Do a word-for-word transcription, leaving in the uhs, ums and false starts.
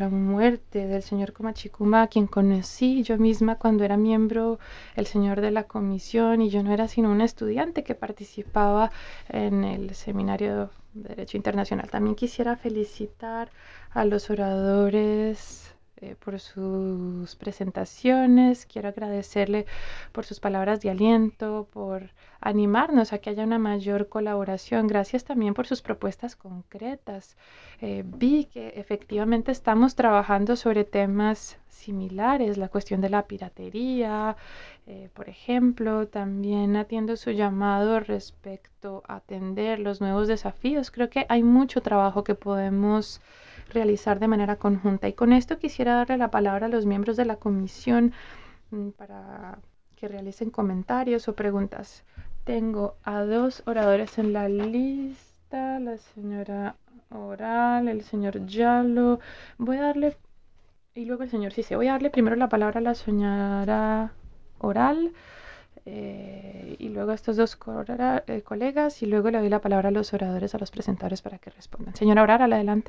la muerte del señor Comachicuma, a quien conocí yo misma cuando era miembro, el señor de la comisión, y yo no era sino una estudiante que participaba en el seminario de Derecho Internacional. También quisiera felicitar a los oradores eh, por sus presentaciones. Quiero agradecerle por sus palabras de aliento, por animarnos a que haya una mayor colaboración. Gracias también por sus propuestas concretas. Eh, vi que efectivamente estamos trabajando sobre temas similares, la cuestión de la piratería, eh, por ejemplo, también atiendo su llamado respecto a atender los nuevos desafíos. Creo que hay mucho trabajo que podemos realizar de manera conjunta. Y con esto quisiera darle la palabra a los miembros de la comisión mm, para que realicen comentarios o preguntas. Tengo a dos oradores en la lista, la señora Oral, el señor Yalo. Voy a darle, y luego el señor Cise. Voy a darle primero la palabra a la señora Oral, eh, y luego a estos dos cora- eh, colegas, y luego le doy la palabra a los oradores, a los presentadores para que respondan. Señora Oral, adelante.